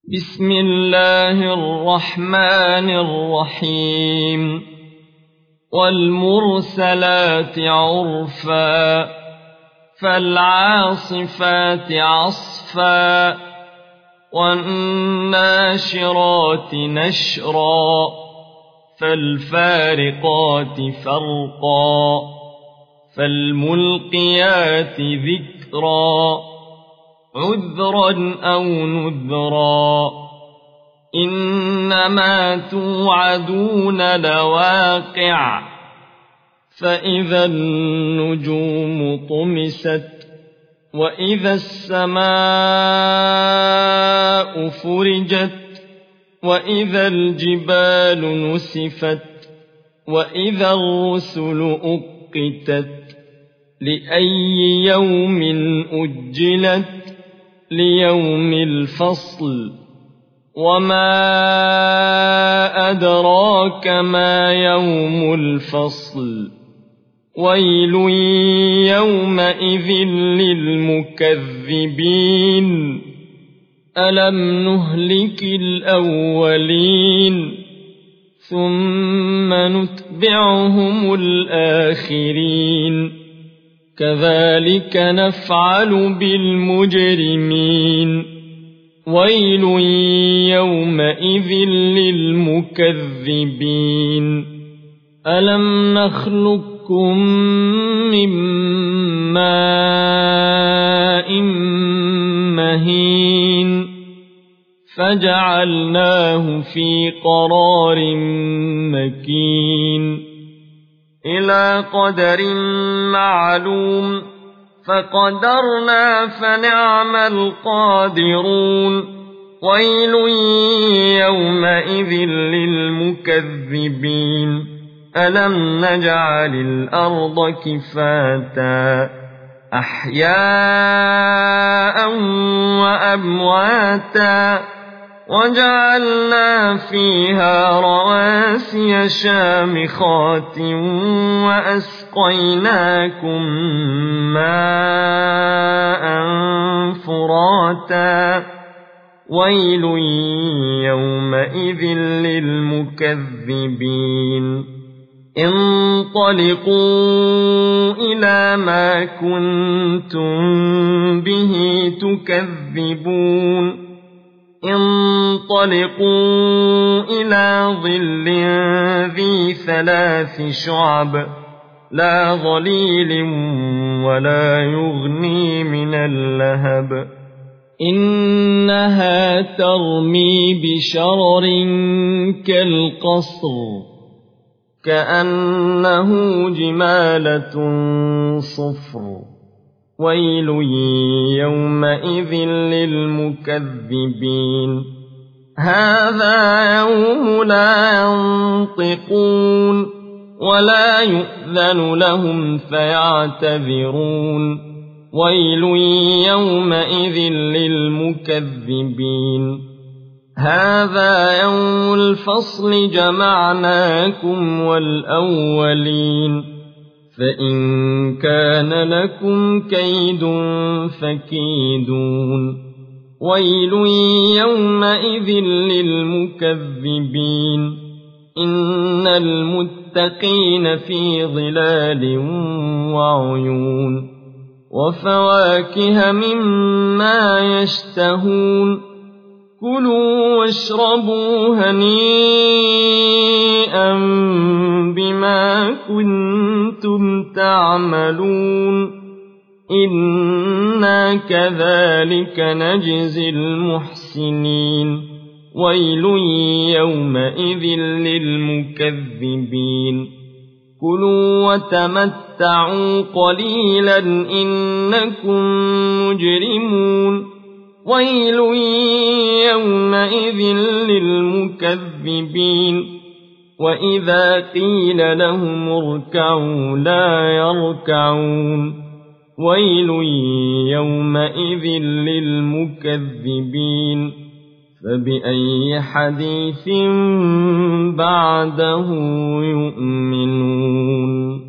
بسم الله الرحمن الرحيم والمرسلات عرفا فالعاصفات عصفا والناشرات نشرا فالفارقات فرقا فالملقيات ذكرا عذرا أو نذرا إنما توعدون لواقع فإذا النجوم طمست وإذا السماء فرجت وإذا الجبال نسفت وإذا الرسل أقتت لأي يوم أجلت ليوم الفصل وما أدراك ما يوم الفصل ويل يومئذ للمكذبين ألم نهلك الأولين ثم نتبعهم الآخرين كذلك نفعل بالمجرمين ويل يومئذ للمكذبين ألم نخلقكم من ماء مهين فجعلناه في قرار مكين إلى قدر معلوم فقدرنا فنعم القادرون ويل يومئذ للمكذبين ألم نجعل الأرض كفاتا أحياء وأمواتا وجعلنا فيها رواسي شامخات وأسقيناكم ماء فراتا ويل يومئذ للمكذبين انطلقوا إلى ما كنتم به تكذبون انطلقوا إلى ظل ذي 3 شعب لا ظليل ولا يغني من اللهب إنها ترمي بشرر كالقصر كأنه جمالة صفر ويل يومئذ للمكذبين هذا يوم لا ينطقون ولا يؤذن لهم فيعتذرون ويل يومئذ للمكذبين هذا يوم الفصل جمعناكم والأولين فإن كان لكم كيد فكيدون ويل يومئذ للمكذبين إن المتقين في ظلال وعيون وفواكه مما يشتهون كلوا واشربوا هنيئا بما كنتم تعملون إنا كذلك نجزي المحسنين ويل يومئذ للمكذبين كلوا وتمتعوا قليلا إنكم مجرمون ويل يومئذ للمكذبين وإذا قيل لهم اركعوا لا يركعون ويل يومئذ للمكذبين فبأي حديث بعده يؤمنون